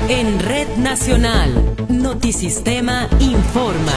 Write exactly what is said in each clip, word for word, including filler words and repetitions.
En Red Nacional, Notisistema informa.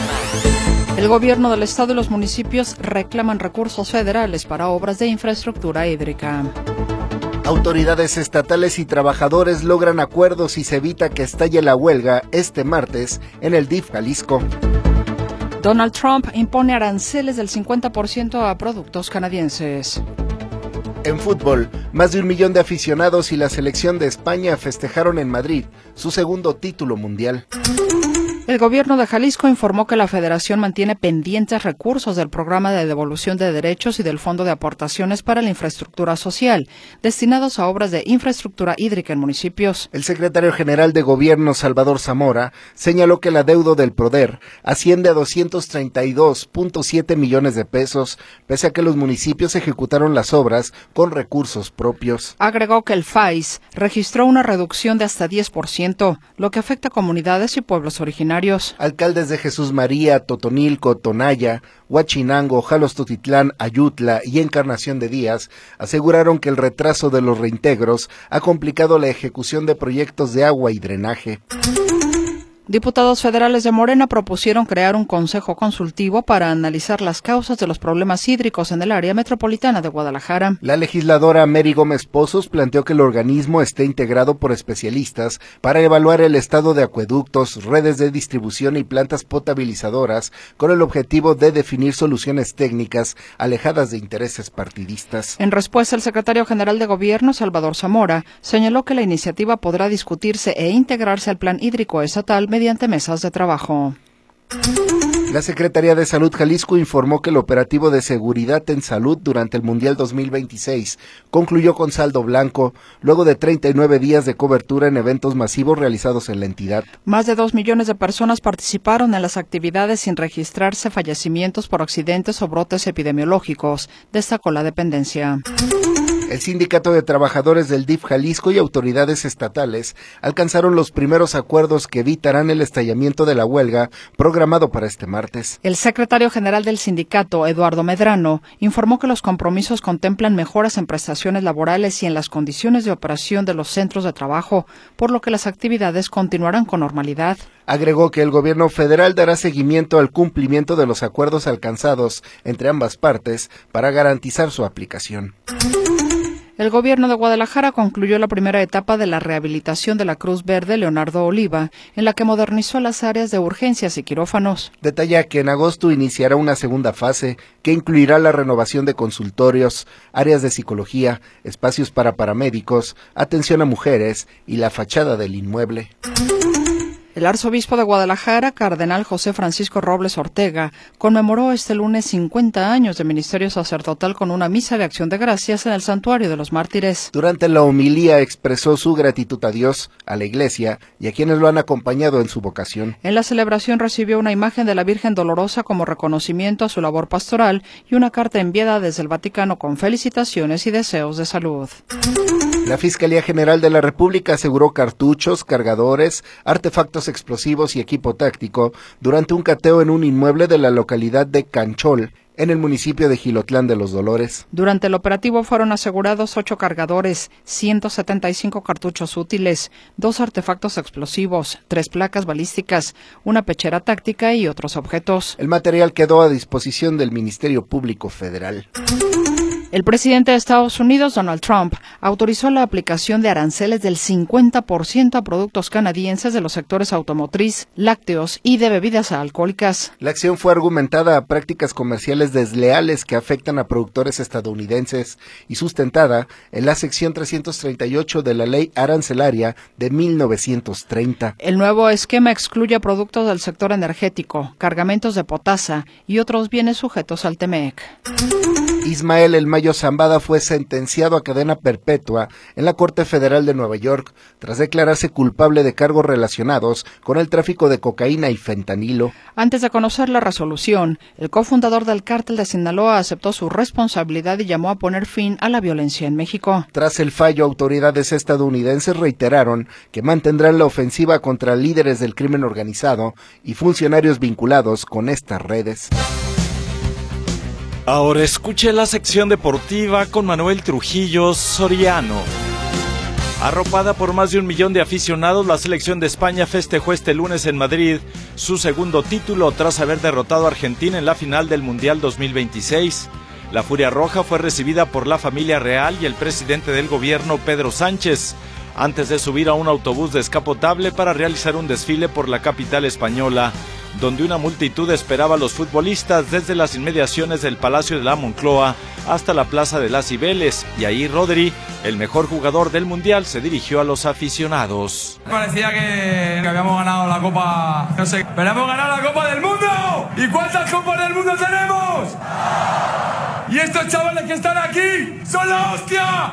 El gobierno del estado y los municipios reclaman recursos federales para obras de infraestructura hídrica. Autoridades estatales y trabajadores logran acuerdos y se evita que estalle la huelga este martes en el D I F Jalisco. Donald Trump impone aranceles del cincuenta por ciento a productos canadienses. En fútbol, más de un millón de aficionados y la selección de España festejaron en Madrid su segundo título mundial. El gobierno de Jalisco informó que la federación mantiene pendientes recursos del programa de devolución de derechos y del Fondo de Aportaciones para la Infraestructura Social, destinados a obras de infraestructura hídrica en municipios. El secretario general de Gobierno, Salvador Zamora, señaló que el adeudo del PRODER asciende a doscientos treinta y dos punto siete millones de pesos, pese a que los municipios ejecutaron las obras con recursos propios. Agregó que el F A I S registró una reducción de hasta diez por ciento, lo que afecta a comunidades y pueblos originarios. Alcaldes de Jesús María, Totonilco, Tonaya, Huachinango, Jalostotitlán, Ayutla y Encarnación de Díaz aseguraron que el retraso de los reintegros ha complicado la ejecución de proyectos de agua y drenaje. Diputados federales de Morena propusieron crear un consejo consultivo para analizar las causas de los problemas hídricos en el área metropolitana de Guadalajara. La legisladora Mary Gómez Pozos planteó que el organismo esté integrado por especialistas para evaluar el estado de acueductos, redes de distribución y plantas potabilizadoras con el objetivo de definir soluciones técnicas alejadas de intereses partidistas. En respuesta, el secretario general de Gobierno, Salvador Zamora, señaló que la iniciativa podrá discutirse e integrarse al plan hídrico estatal mediante mesas de trabajo. La Secretaría de Salud Jalisco informó que el operativo de seguridad en salud durante el Mundial dos mil veintiséis concluyó con saldo blanco, luego de treinta y nueve días de cobertura en eventos masivos realizados en la entidad. Más de dos millones de personas participaron en las actividades sin registrarse fallecimientos por accidentes o brotes epidemiológicos, destacó la dependencia. El Sindicato de Trabajadores del D I F Jalisco y autoridades estatales alcanzaron los primeros acuerdos que evitarán el estallamiento de la huelga programado para este martes. El secretario general del sindicato, Eduardo Medrano, informó que los compromisos contemplan mejoras en prestaciones laborales y en las condiciones de operación de los centros de trabajo, por lo que las actividades continuarán con normalidad. Agregó que el gobierno federal dará seguimiento al cumplimiento de los acuerdos alcanzados entre ambas partes para garantizar su aplicación. El gobierno de Guadalajara concluyó la primera etapa de la rehabilitación de la Cruz Verde Leonardo Oliva, en la que modernizó las áreas de urgencias y quirófanos. Detalla que en agosto iniciará una segunda fase que incluirá la renovación de consultorios, áreas de psicología, espacios para paramédicos, atención a mujeres y la fachada del inmueble. El arzobispo de Guadalajara, cardenal José Francisco Robles Ortega, conmemoró este lunes cincuenta años de ministerio sacerdotal con una misa de acción de gracias en el Santuario de los Mártires. Durante la homilía expresó su gratitud a Dios, a la Iglesia y a quienes lo han acompañado en su vocación. En la celebración recibió una imagen de la Virgen Dolorosa como reconocimiento a su labor pastoral y una carta enviada desde el Vaticano con felicitaciones y deseos de salud. La Fiscalía General de la República aseguró cartuchos, cargadores, artefactos explosivos y equipo táctico durante un cateo en un inmueble de la localidad de Canchol, en el municipio de Jilotlán de los Dolores. Durante el operativo fueron asegurados ocho cargadores, ciento setenta y cinco cartuchos útiles, dos artefactos explosivos, tres placas balísticas, una pechera táctica y otros objetos. El material quedó a disposición del Ministerio Público Federal. El presidente de Estados Unidos, Donald Trump, autorizó la aplicación de aranceles del cincuenta por ciento a productos canadienses de los sectores automotriz, lácteos y de bebidas alcohólicas. La acción fue argumentada a prácticas comerciales desleales que afectan a productores estadounidenses y sustentada en la sección trescientos treinta y ocho de la Ley Arancelaria de mil novecientos treinta. El nuevo esquema excluye productos del sector energético, cargamentos de potasa y otros bienes sujetos al T M E C. Ismael El Mayo Zambada fue sentenciado a cadena perpetua en la Corte Federal de Nueva York tras declararse culpable de cargos relacionados con el tráfico de cocaína y fentanilo. Antes de conocer la resolución, el cofundador del cártel de Sinaloa aceptó su responsabilidad y llamó a poner fin a la violencia en México. Tras el fallo, autoridades estadounidenses reiteraron que mantendrán la ofensiva contra líderes del crimen organizado y funcionarios vinculados con estas redes. Ahora escuche la sección deportiva con Manuel Trujillo Soriano. Arropada por más de un millón de aficionados, la selección de España festejó este lunes en Madrid su segundo título tras haber derrotado a Argentina en la final del Mundial dos mil veintiséis. La Furia Roja fue recibida por la familia real y el presidente del gobierno, Pedro Sánchez, antes de subir a un autobús descapotable para realizar un desfile por la capital española, donde una multitud esperaba a los futbolistas desde las inmediaciones del Palacio de la Moncloa hasta la Plaza de las Cibeles, y ahí Rodri, el mejor jugador del Mundial, se dirigió a los aficionados. Parecía que, que habíamos ganado la Copa, no sé, pero hemos ganado la Copa del Mundo. ¿Y cuántas Copas del Mundo tenemos? Y estos chavales que están aquí son la hostia.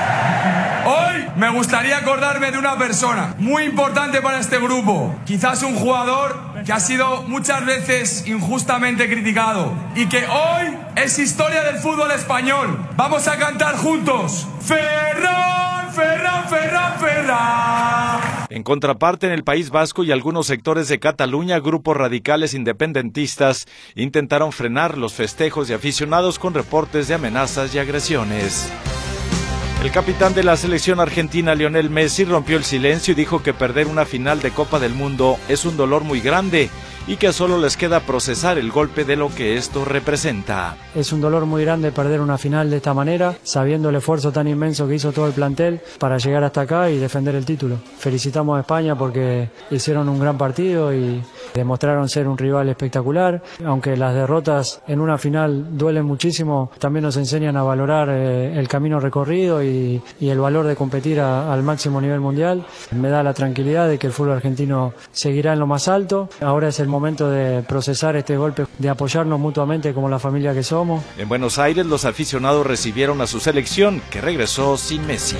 Hoy me gustaría acordarme de una persona muy importante para este grupo, quizás un jugador que ha sido muchas veces injustamente criticado y que hoy es historia del fútbol español. Vamos a cantar juntos: Ferran, Ferran, Ferran, Ferran. En contraparte, en el País Vasco y algunos sectores de Cataluña, grupos radicales independentistas intentaron frenar los festejos de aficionados con reportes de amenazas y agresiones. El capitán de la selección argentina, Lionel Messi, rompió el silencio y dijo que perder una final de Copa del Mundo es un dolor muy grande y que solo les queda procesar el golpe de lo que esto representa. Es un dolor muy grande perder una final de esta manera, sabiendo el esfuerzo tan inmenso que hizo todo el plantel para llegar hasta acá y defender el título. Felicitamos a España porque hicieron un gran partido y demostraron ser un rival espectacular. Aunque las derrotas en una final duelen muchísimo, también nos enseñan a valorar eh, el camino recorrido y, y el valor de competir a, al máximo nivel mundial. Me da la tranquilidad de que el fútbol argentino seguirá en lo más alto. Ahora es el momento de procesar este golpe, de apoyarnos mutuamente como la familia que somos. En Buenos Aires, los aficionados recibieron a su selección, que regresó sin Messi.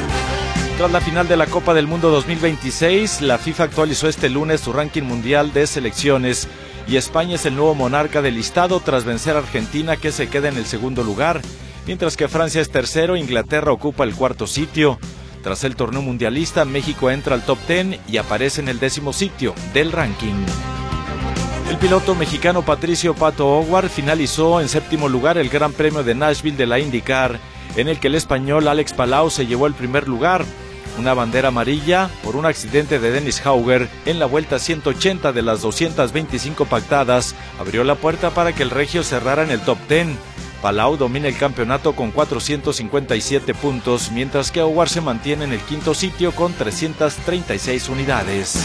Tras la final de la Copa del Mundo dos mil veintiséis, la FIFA actualizó este lunes su ranking mundial de selecciones y España es el nuevo monarca del listado tras vencer a Argentina, que se queda en el segundo lugar, mientras que Francia es tercero e Inglaterra ocupa el cuarto sitio. Tras el torneo mundialista, México entra al top diez y aparece en el décimo sitio del ranking. El piloto mexicano Patricio Pato O'Ward finalizó en séptimo lugar el Gran Premio de Nashville de la IndyCar, en el que el español Alex Palau se llevó el primer lugar. Una bandera amarilla por un accidente de Dennis Hauger en la vuelta ciento ochenta de las doscientas veinticinco pactadas abrió la puerta para que el regio cerrara en el top diez. Palau domina el campeonato con cuatrocientos cincuenta y siete puntos, mientras que Howard se mantiene en el quinto sitio con trescientas treinta y seis unidades.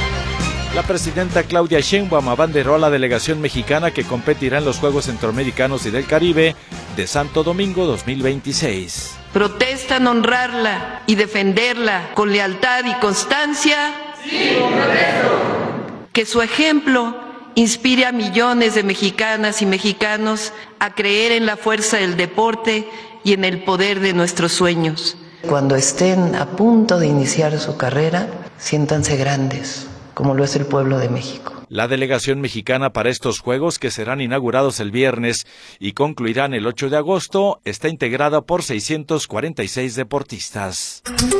La presidenta Claudia Sheinbaum abanderó a la delegación mexicana que competirá en los Juegos Centroamericanos y del Caribe de Santo Domingo dos mil veintiséis. ¿Protestan honrarla y defenderla con lealtad y constancia? ¡Sí, protesto! Que su ejemplo inspire a millones de mexicanas y mexicanos a creer en la fuerza del deporte y en el poder de nuestros sueños. Cuando estén a punto de iniciar su carrera, siéntanse grandes, como lo es el pueblo de México. La delegación mexicana para estos Juegos, que serán inaugurados el viernes y concluirán el ocho de agosto, está integrada por seiscientos cuarenta y seis deportistas.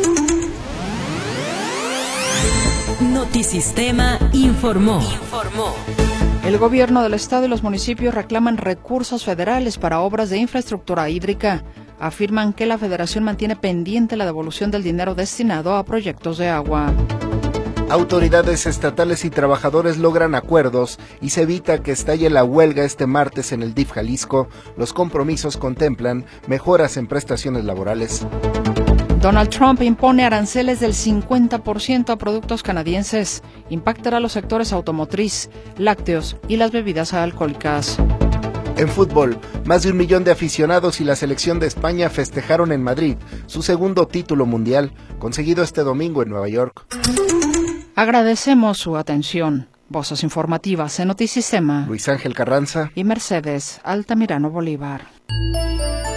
Notisistema informó. Informó. El gobierno del estado y los municipios reclaman recursos federales para obras de infraestructura hídrica. Afirman que la federación mantiene pendiente la devolución del dinero destinado a proyectos de agua. Autoridades estatales y trabajadores logran acuerdos y se evita que estalle la huelga este martes en el D I F Jalisco. Los compromisos contemplan mejoras en prestaciones laborales. Donald Trump impone aranceles del cincuenta por ciento a productos canadienses. Impactará a los sectores automotriz, lácteos y las bebidas alcohólicas. En fútbol, más de un millón de aficionados y la selección de España festejaron en Madrid su segundo título mundial, conseguido este domingo en Nueva York. Agradecemos su atención. Voces informativas en Notisistema. Luis Ángel Carranza y Mercedes Altamirano Bolívar.